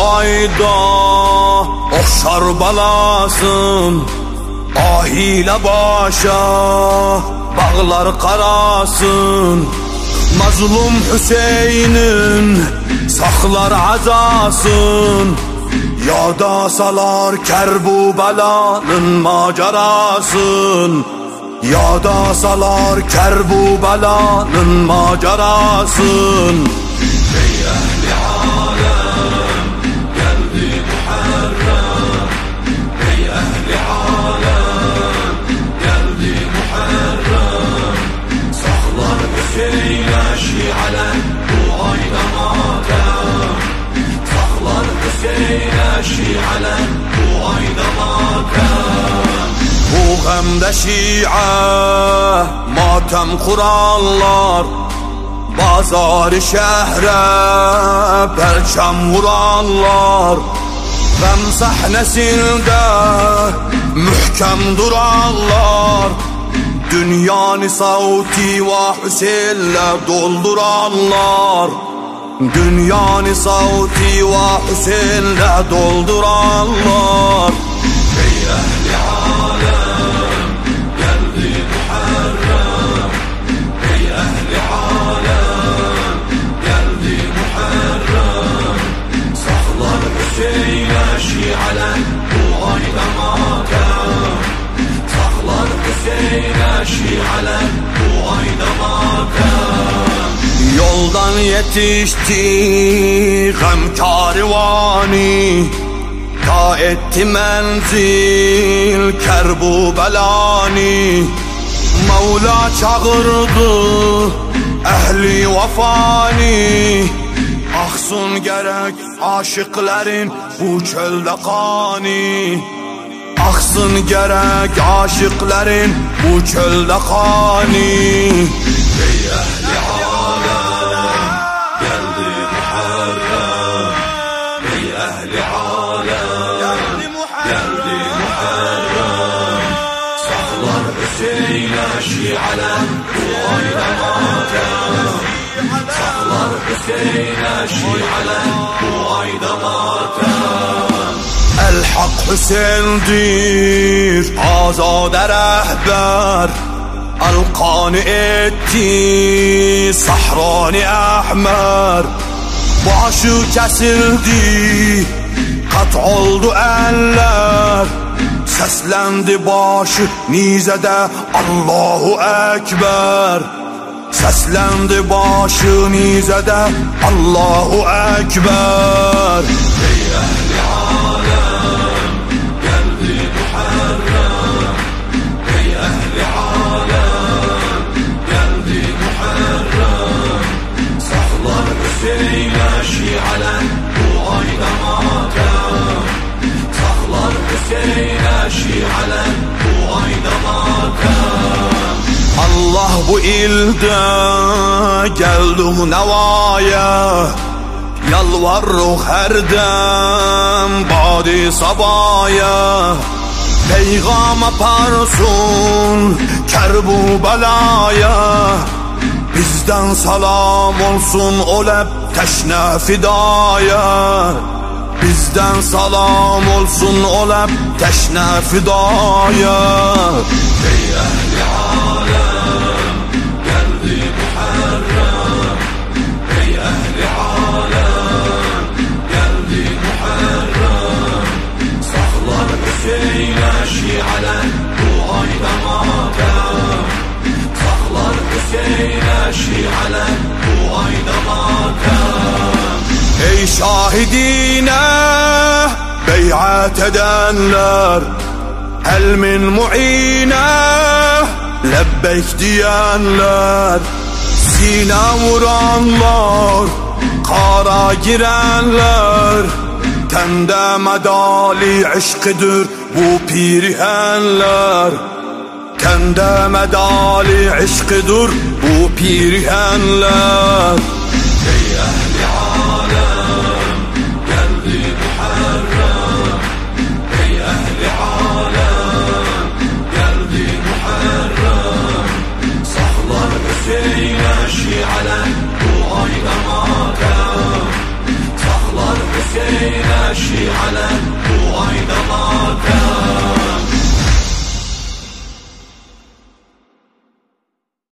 ayda oxşar balasın, ahiyle başa bağlar qarasın. Mazlum Hüseynin saxlar azasın, yada salar Kerbubelanın macerasın. Yada salar Kerbubelanın macerasın. Ey ehli alem geldi Muharrem, ey ehli alem geldi Muharrem. Saklar Hüseyin'e şialen bu ayda matem, saklar Hüseyin'e şialen bu ayda matem. Bu qəmdə şiə matəm quranlar, bazar-ı şəhrə pərçəm vuranlar. Qəm səhnəsində mühkəm duranlar, dünyanı savti və Hüseynlə dolduranlar. Dünyanı savti və Hüseynlə dolduranlar. Ey ehli alem geldi Muharrem, ey ehli alem geldi Muharrem. Saklar Hüseyin'e şialen bu ayda matem, saklar Hüseyin'e şialen bu ayda matem. Yoldan yetişti gəm karvanı, ta etti menzil Kerbubelanı. Mevla çağırdı ehli vafanı, axsın gerek aşıkların bu çölde kanı. Axsın gerek aşıkların bu çölde kanı. Ey ehli alem geldi Muharrem, ey ehli alem geldi Muharrem. Saklar Hüseyin'e şialen bu ayda matem, saklar Hüseyin'e şialen bu ayda matem. El-Hak Hüseyin'dir azade rehber, Alqanı etti Sahrani Ahmer. Başı kesildi, kat oldu eller, seslendi başı nizede Allahu Ekber. Seslendi başı nizede Allahu Ekber. Ey ehli alem geldi Muharrem, ey ehli alem geldi Muharrem. Saklar Hüseyin'e şialen bu ayda matem, saklar Hüseyin'e şialen bu ayda matem. Allah bu ildə gəldik nəvaya, yalvarırıq hərdən badi sabaya. Peyğam aparsın Kerbubelaya, bizdən salam olsun o ləb təşnə fidaya. Bizdən salam olsun o ləb təşnə fidaya. Ey ehli alem geldi Muharrem, ey ehli alem geldi Muharrem. Saklar Hüseyin'e şialen bu ayda matem, saklar Hüseyin'e şialen bu ayda matem. Ey şahidine beyat edenler, helmin muine lebbeyk diyenler, sine vuranlar, kara girenler, tende medali aşkıdır bu pirhenler. Tende medali aşkıdır bu pirhenler. Ey ehli alem geldi Muharrem, ey ehli alem geldi Muharrem. Saklar Hüseyin'e şialen bu ayda matem, saklar Hüseyin'e ماشي على